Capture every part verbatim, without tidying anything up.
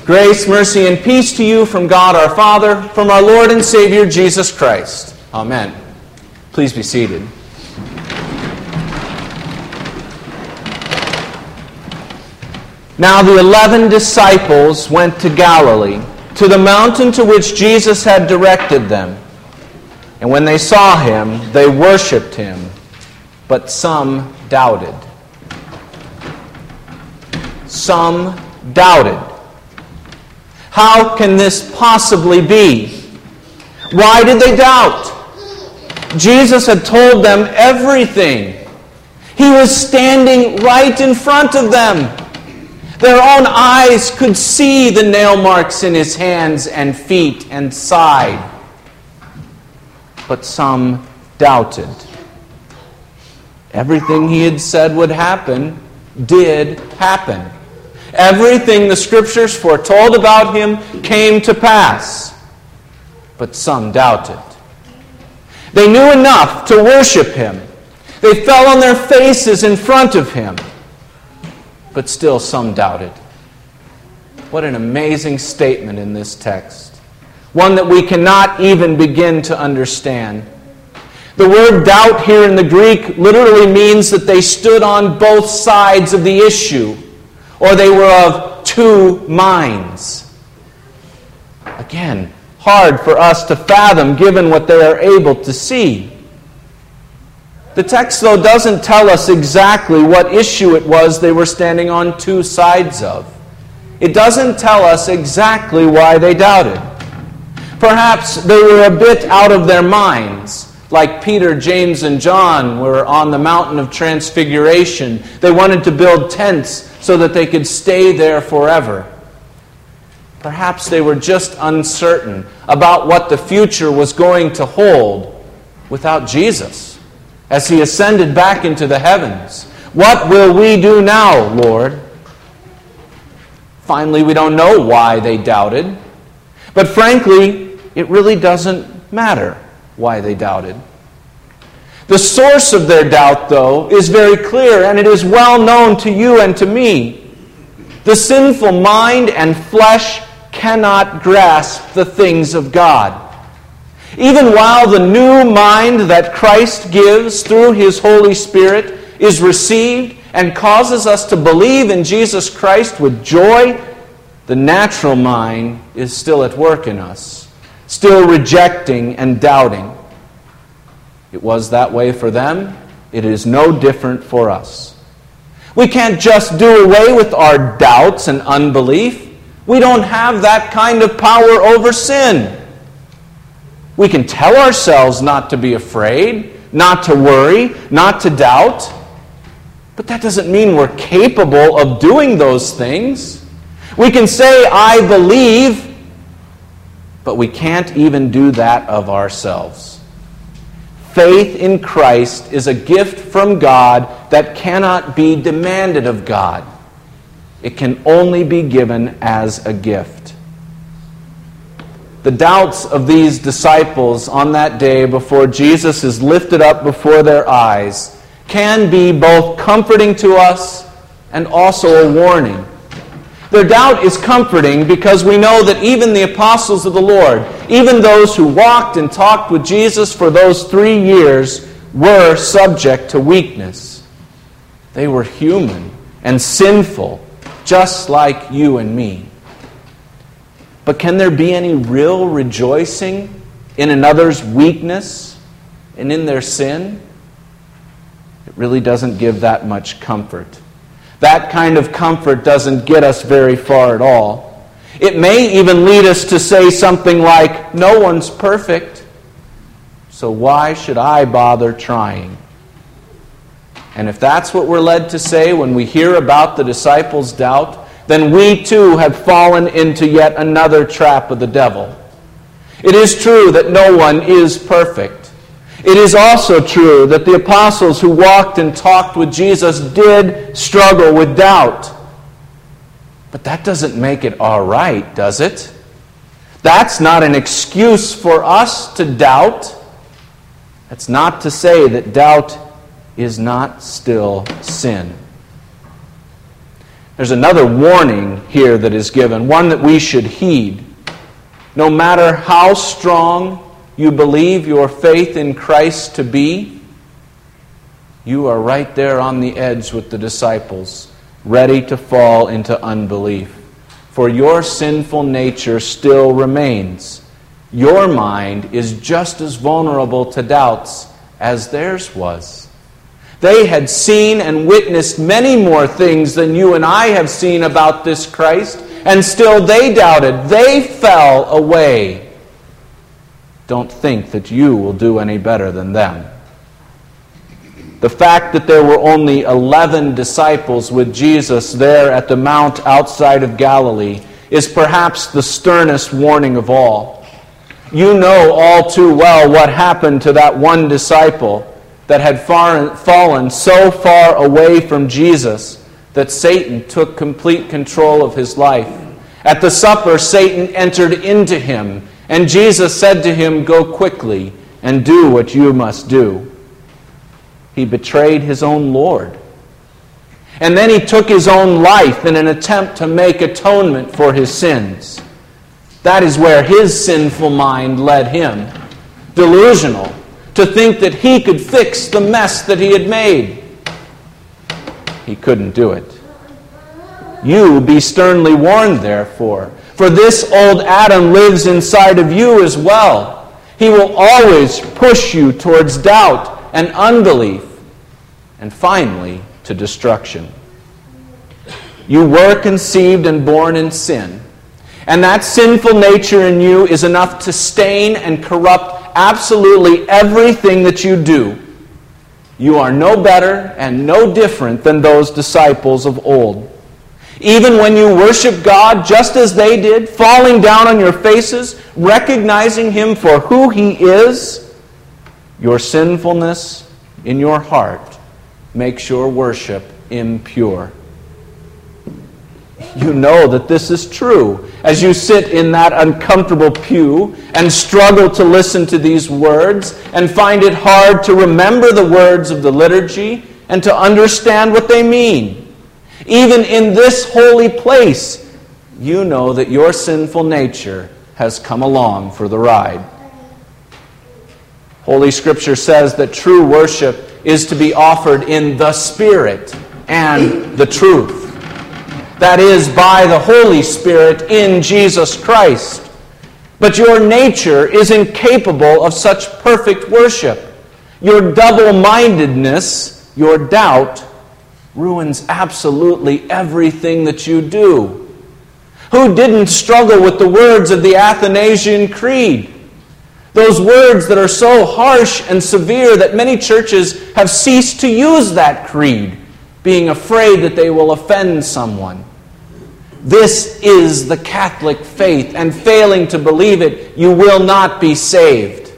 Grace, mercy, and peace to you from God our Father, from our Lord and Savior Jesus Christ. Amen. Please be seated. Now the eleven disciples went to Galilee, to the mountain to which Jesus had directed them. And when they saw him, they worshipped him, but some doubted. Some doubted. How can this possibly be? Why did they doubt? Jesus had told them everything. He was standing right in front of them. Their own eyes could see the nail marks in his hands and feet and side. But some doubted. Everything he had said would happen did happen. Everything the Scriptures foretold about him came to pass. But some doubted. They knew enough to worship him. They fell on their faces in front of him. But still some doubted. What an amazing statement in this text. One that we cannot even begin to understand. The word doubt here in the Greek literally means that they stood on both sides of the issue, or they were of two minds. Again, hard for us to fathom given what they are able to see. The text, though, doesn't tell us exactly what issue it was they were standing on two sides of. It doesn't tell us exactly why they doubted. Perhaps they were a bit out of their minds. Like Peter, James, and John were on the mountain of Transfiguration. They wanted to build tents so that they could stay there forever. Perhaps they were just uncertain about what the future was going to hold without Jesus as he ascended back into the heavens. What will we do now, Lord? Finally, we don't know why they doubted. But frankly, it really doesn't matter why they doubted. The source of their doubt, though, is very clear, and it is well known to you and to me. The sinful mind and flesh cannot grasp the things of God. Even while the new mind that Christ gives through his Holy Spirit is received and causes us to believe in Jesus Christ with joy, the natural mind is still at work in us, still rejecting and doubting. It was that way for them. It is no different for us. We can't just do away with our doubts and unbelief. We don't have that kind of power over sin. We can tell ourselves not to be afraid, not to worry, not to doubt. But that doesn't mean we're capable of doing those things. We can say, I believe, but we can't even do that of ourselves. Faith in Christ is a gift from God that cannot be demanded of God. It can only be given as a gift. The doubts of these disciples on that day before Jesus is lifted up before their eyes can be both comforting to us and also a warning. Their doubt is comforting because we know that even the apostles of the Lord, even those who walked and talked with Jesus for those three years, were subject to weakness. They were human and sinful, just like you and me. But can there be any real rejoicing in another's weakness and in their sin? It really doesn't give that much comfort. That kind of comfort doesn't get us very far at all. It may even lead us to say something like, no one's perfect, so why should I bother trying? And if that's what we're led to say when we hear about the disciples' doubt, then we too have fallen into yet another trap of the devil. It is true that no one is perfect. It is also true that the apostles who walked and talked with Jesus did struggle with doubt. But that doesn't make it all right, does it? That's not an excuse for us to doubt. That's not to say that doubt is not still sin. There's another warning here that is given, one that we should heed. No matter how strong you believe your faith in Christ to be, you are right there on the edge with the disciples, ready to fall into unbelief. For your sinful nature still remains. Your mind is just as vulnerable to doubts as theirs was. They had seen and witnessed many more things than you and I have seen about this Christ, and still they doubted. They fell away. Don't think that you will do any better than them. The fact that there were only eleven disciples with Jesus there at the mount outside of Galilee is perhaps the sternest warning of all. You know all too well what happened to that one disciple that had far, fallen so far away from Jesus that Satan took complete control of his life. At the supper, Satan entered into him, and Jesus said to him, "Go quickly and do what you must do." He betrayed his own Lord. And then he took his own life in an attempt to make atonement for his sins. That is where his sinful mind led him. Delusional, to think that he could fix the mess that he had made. He couldn't do it. You be sternly warned, therefore, for this old Adam lives inside of you as well. He will always push you towards doubt and unbelief, and finally to destruction. You were conceived and born in sin, and that sinful nature in you is enough to stain and corrupt absolutely everything that you do. You are no better and no different than those disciples of old. Even when you worship God just as they did, falling down on your faces, recognizing Him for who He is, your sinfulness in your heart makes your worship impure. You know that this is true as you sit in that uncomfortable pew and struggle to listen to these words and find it hard to remember the words of the liturgy and to understand what they mean. Even in this holy place, you know that your sinful nature has come along for the ride. Holy Scripture says that true worship is to be offered in the Spirit and the truth. That is, by the Holy Spirit in Jesus Christ. But your nature is incapable of such perfect worship. Your double-mindedness, your doubt, ruins absolutely everything that you do. Who didn't struggle with the words of the Athanasian Creed? Those words that are so harsh and severe that many churches have ceased to use that creed, being afraid that they will offend someone. This is the Catholic faith, and failing to believe it, you will not be saved.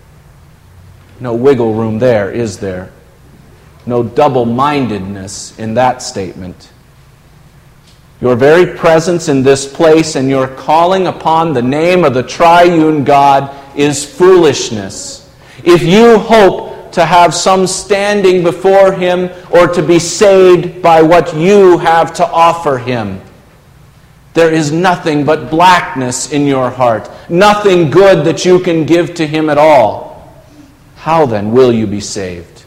No wiggle room there, is there? No double-mindedness in that statement. Your very presence in this place and your calling upon the name of the triune God is foolishness. If you hope to have some standing before Him or to be saved by what you have to offer Him, there is nothing but blackness in your heart, nothing good that you can give to Him at all. How then will you be saved?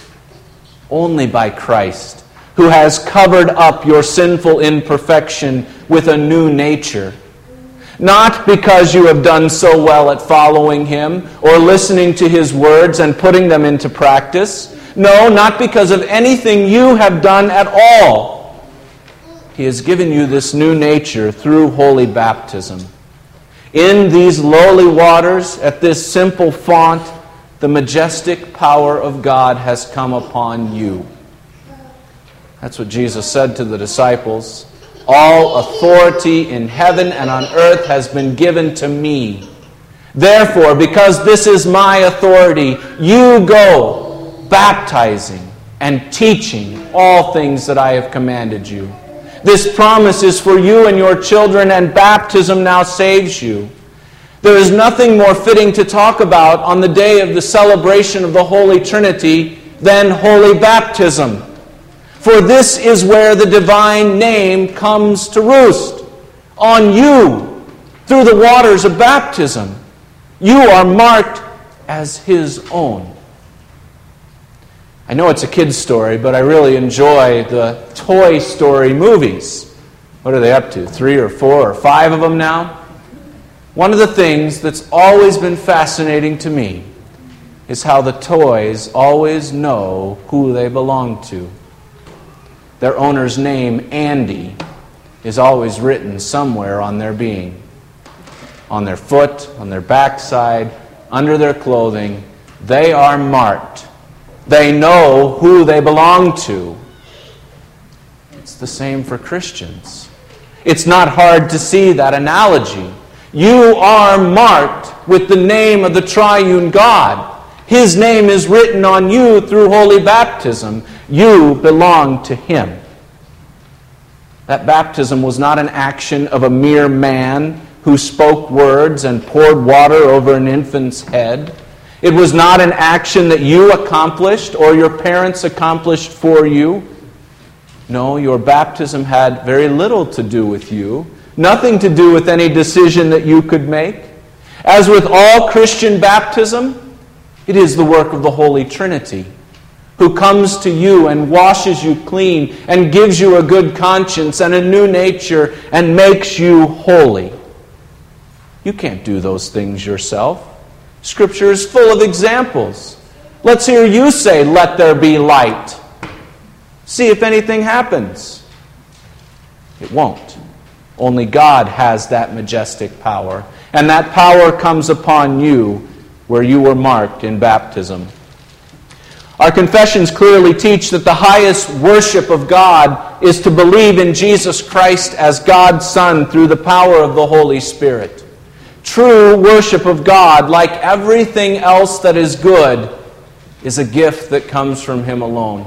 Only by Christ, who has covered up your sinful imperfection with a new nature. Not because you have done so well at following Him or listening to His words and putting them into practice. No, not because of anything you have done at all. He has given you this new nature through holy baptism. In these lowly waters, at this simple font, the majestic power of God has come upon you. That's what Jesus said to the disciples. All authority in heaven and on earth has been given to me. Therefore, because this is my authority, you go baptizing and teaching all things that I have commanded you. This promise is for you and your children, and baptism now saves you. There is nothing more fitting to talk about on the day of the celebration of the Holy Trinity than holy baptism. For this is where the divine name comes to roost, on you, through the waters of baptism. You are marked as His own. I know it's a kid's story, but I really enjoy the Toy Story movies. What are they up to? Three or four or five of them now? One of the things that's always been fascinating to me is how the toys always know who they belong to. Their owner's name, Andy, is always written somewhere on their being. On their foot, on their backside, under their clothing. They are marked. They know who they belong to. It's the same for Christians. It's not hard to see that analogy. You are marked with the name of the triune God. His name is written on you through holy baptism. You belong to Him. That baptism was not an action of a mere man who spoke words and poured water over an infant's head. It was not an action that you accomplished or your parents accomplished for you. No, your baptism had very little to do with you. Nothing to do with any decision that you could make. As with all Christian baptism, it is the work of the Holy Trinity, who comes to you and washes you clean and gives you a good conscience and a new nature and makes you holy. You can't do those things yourself. Scripture is full of examples. Let's hear you say, "Let there be light." See if anything happens. It won't. Only God has that majestic power. And that power comes upon you where you were marked in baptism. Our confessions clearly teach that the highest worship of God is to believe in Jesus Christ as God's Son through the power of the Holy Spirit. True worship of God, like everything else that is good, is a gift that comes from Him alone.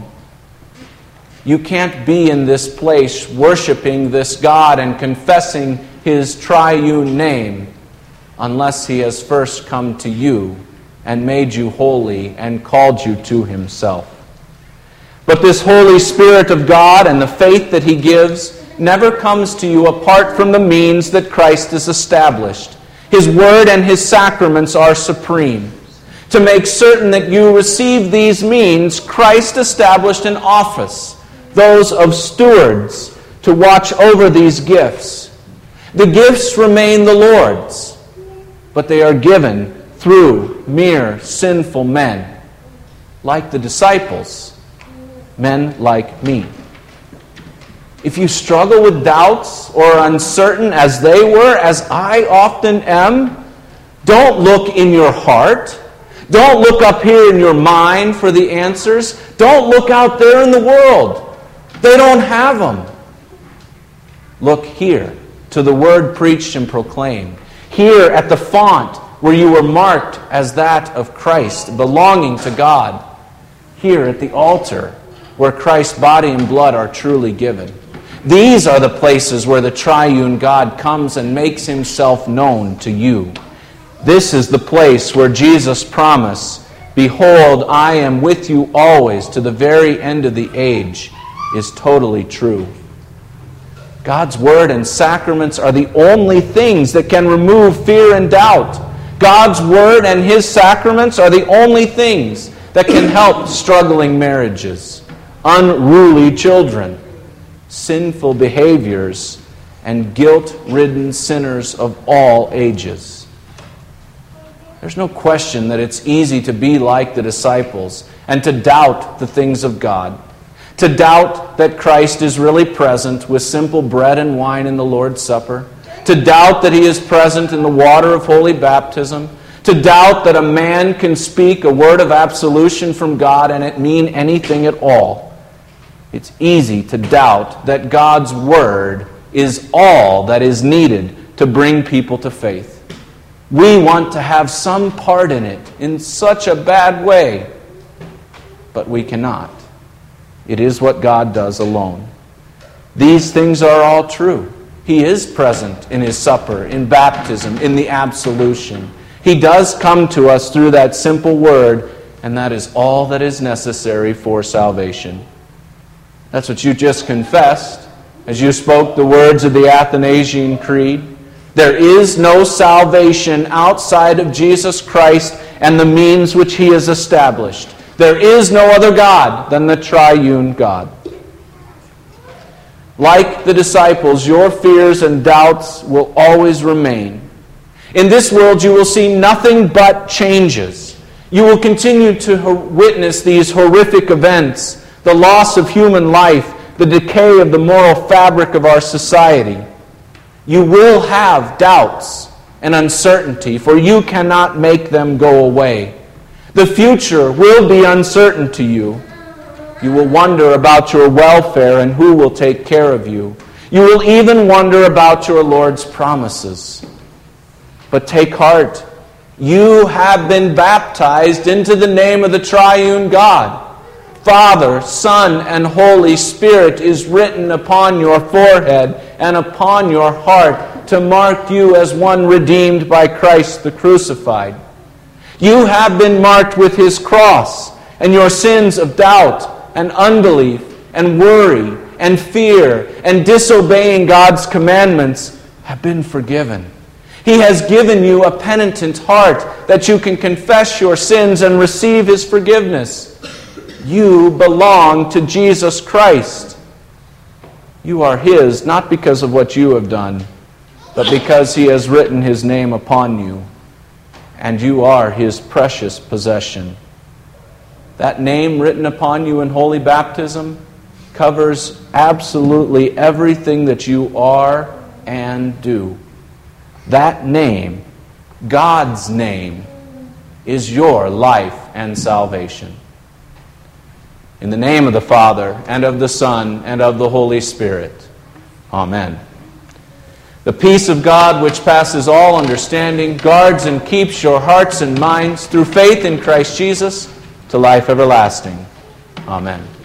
You can't be in this place worshiping this God and confessing His triune name unless He has first come to you and made you holy and called you to Himself. But this Holy Spirit of God and the faith that He gives never comes to you apart from the means that Christ has established. His Word and His sacraments are supreme. To make certain that you receive these means, Christ established an office, those of stewards, to watch over these gifts. The gifts remain the Lord's, but they are given through mere sinful men, like the disciples, men like me. If you struggle with doubts or are uncertain as they were, as I often am, don't look in your heart. Don't look up here in your mind for the answers. Don't look out there in the world. They don't have them. Look here to the word preached and proclaimed. Here at the font where you were marked as that of Christ, belonging to God. Here at the altar where Christ's body and blood are truly given. These are the places where the triune God comes and makes Himself known to you. This is the place where Jesus' promise, "Behold, I am with you always to the very end of the age," is totally true. God's Word and sacraments are the only things that can remove fear and doubt. God's Word and His sacraments are the only things that can help struggling marriages, unruly children, sinful behaviors, and guilt-ridden sinners of all ages. There's no question that it's easy to be like the disciples and to doubt the things of God. To doubt that Christ is really present with simple bread and wine in the Lord's Supper. To doubt that He is present in the water of holy baptism. To doubt that a man can speak a word of absolution from God and it mean anything at all. It's easy to doubt that God's Word is all that is needed to bring people to faith. We want to have some part in it in such a bad way, but we cannot. It is what God does alone. These things are all true. He is present in His supper, in baptism, in the absolution. He does come to us through that simple word, and that is all that is necessary for salvation. That's what you just confessed as you spoke the words of the Athanasian Creed. There is no salvation outside of Jesus Christ and the means which He has established. There is no other God than the triune God. Like the disciples, your fears and doubts will always remain. In this world, you will see nothing but changes. You will continue to witness these horrific events, the loss of human life, the decay of the moral fabric of our society. You will have doubts and uncertainty, for you cannot make them go away. The future will be uncertain to you. You will wonder about your welfare and who will take care of you. You will even wonder about your Lord's promises. But take heart. You have been baptized into the name of the triune God. Father, Son, and Holy Spirit is written upon your forehead and upon your heart to mark you as one redeemed by Christ the crucified. You have been marked with His cross, and your sins of doubt and unbelief and worry and fear and disobeying God's commandments have been forgiven. He has given you a penitent heart that you can confess your sins and receive His forgiveness. You belong to Jesus Christ. You are His, not because of what you have done, but because He has written His name upon you, and you are His precious possession. That name written upon you in holy baptism covers absolutely everything that you are and do. That name, God's name, is your life and salvation. In the name of the Father, and of the Son, and of the Holy Spirit. Amen. The peace of God, which passes all understanding, guards and keeps your hearts and minds through faith in Christ Jesus to life everlasting. Amen.